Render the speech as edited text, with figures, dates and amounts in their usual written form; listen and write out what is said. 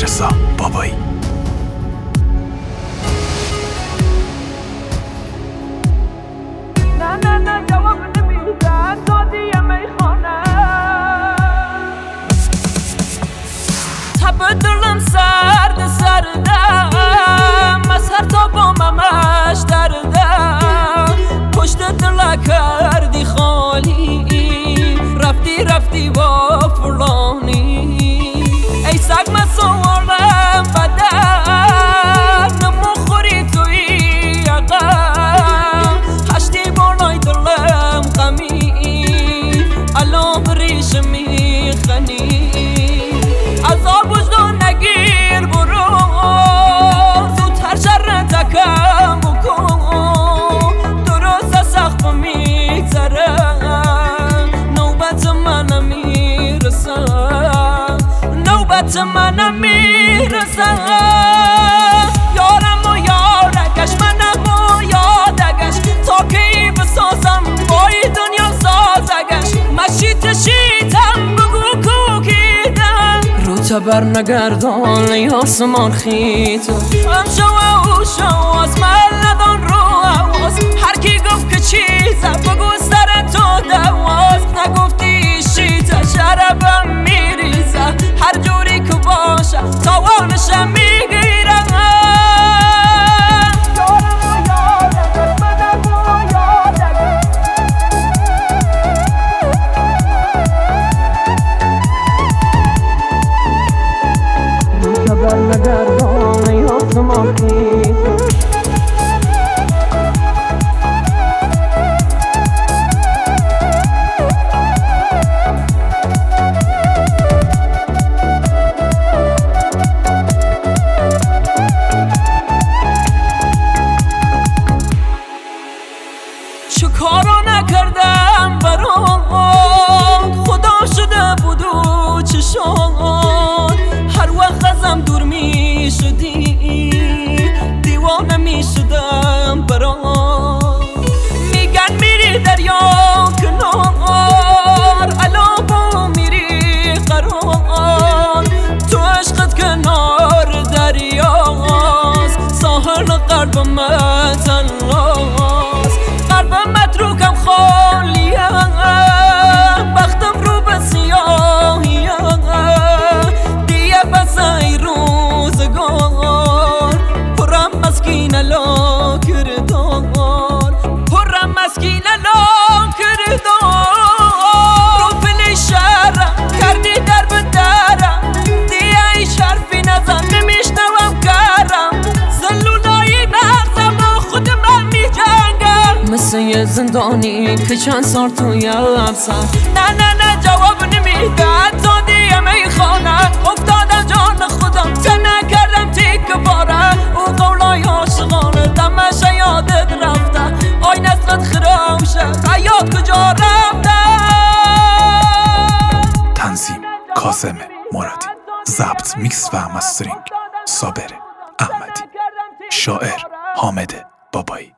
رضا بابایی. نه جواب نمیدن دادی میخانه تب دلم سردم از هر تا باممش دردم پشت دل کردی خالی رفتی با فلانی ای سگ مسوالم بدن نموخوری توی عقم هشتی بالای دلم غمی الان بریش میخنی عذاب وجدان نگیر برو زودتر شر تکم بکن درست سخت میگذره نوبت منم میرسه نوبت منم میرسه یارم و یارگش منم و یادگش تا کی بسازم بای دنیا سازگش مشیتم بگو کوکیدم رو تبر نگردان ای آسمان خیت امشو و اوشو از من ندان رو حواس هر کی گفت که چیزم بگو سر تو دواز نگفتی شیطه شربم میریزه هر جوری که باشه تاوانشم میگیرم نگردان ای آسمان خیت چه کارا نکردم برات خدا شده بود و چشان هر وقت ازم دور می شدی دیوانه می شدم برات میگن میری دریا کنار الان با میری قرار تو عشقت کنار دریاست ساحل قلب من تنهاست قلب متروکم خالیه بختم رو به سیاهیه دیگه بس ای روزگار پرم مسکین لا کردار پرم مسکین لا کردار رو پلی شهرم کردی در به درم دیگه ای شرفی نزن نمیشنوم کرم زلولایی نرزم با خود من میجنگم مثل یه زندانی که چند سال توی افسر نه جواب نمیدن تا دیگه میخوانن افتادم جان خودم چه نکردم تیک باره او قولای عاشقانه دمش یادت رفته آی نسلت خرامشه حیات کجا رفته تنظیم کاظم مرادی، ضبط میکس و مسترینگ صابر احمدی، شاعر حامد بابایی.